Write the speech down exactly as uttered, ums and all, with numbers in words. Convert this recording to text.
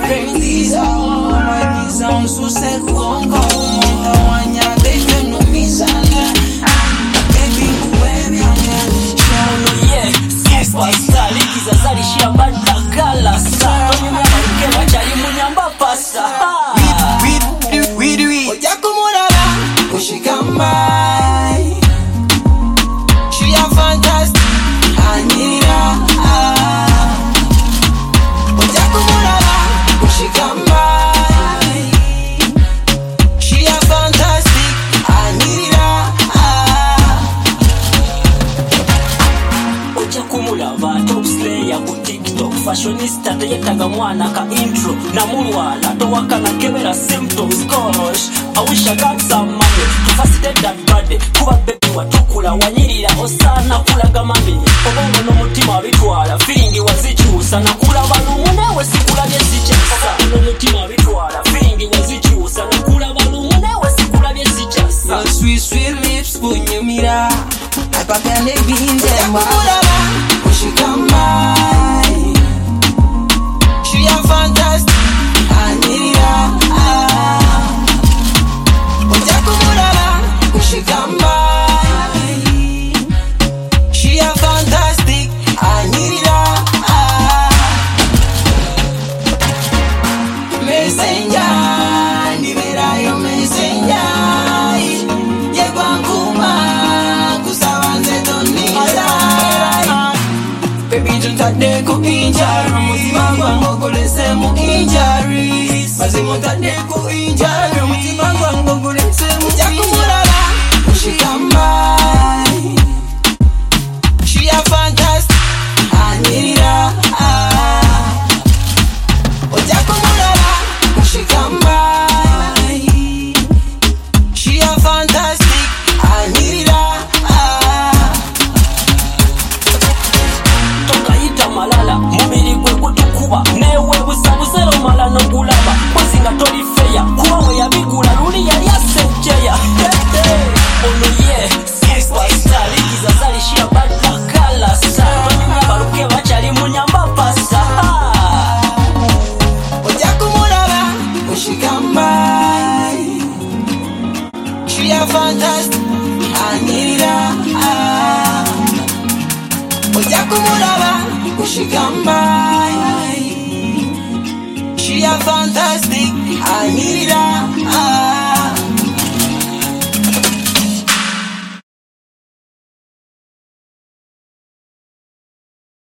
These are all my desires, so say Congo. Tawanya deixa no mizanga. Baby, wewe Shono yeah, superstar. Likiza zalishia badakala sa. Tonyuma maruke wachali munyamba pasa. Weed, weed, weed, weed. Oja kumuraba, ushikambai. She a fantastic, Anira. Oja kumuraba, ushikambai. She a fantastic, Anira. Oja kumulaba, top slayer ku TikTok. Fashionista teyetaga mwana ka intro. Namurwana towaka na kebera symptoms. Gosh, I wish I got some money to facilitate that body. Kuba baby watukula wanyirira osana kulaga mami. Obongo n'omutima wabitwala feeling wazikyusa nakula balungu newe sikula byesikyasa. N'omutima wabitwala feeling wazikyusa nakula balungu newe sikula byesikyasa. Your sweet sweet lips kunyumira. Akapende binze muraba, ushikambai. She a fantastic, Anira. Oja kumuraba, ushikambai. She a fantastic, Anira. Messenger, niberayo messenger. Yegwanguma, kusawanze tonisa. Baby, juntade ku injari. Mutima gwango kulese mu injari. Mazimu tade ku injari. Mutima gwango kulese mu injari. Jakumuraba, ushikambai. She a fantastic, Anira. Ojakumuraba, ushikambai. She a fantastic, Anira. Tokayita malala mubiri gwe gutukuba newe busabusero mala nokulaba mwazinga toli feya kuwawe yabigula luli yali asenjeya. Ono ye superstar. Likiza zalishia badakala sa. Tonyuma baruke wachali munyamba pasa. Ojakumuraba, ushikambai. She a fantastic, Anira. Ojakumuraba, ushikambai. She a fantastic.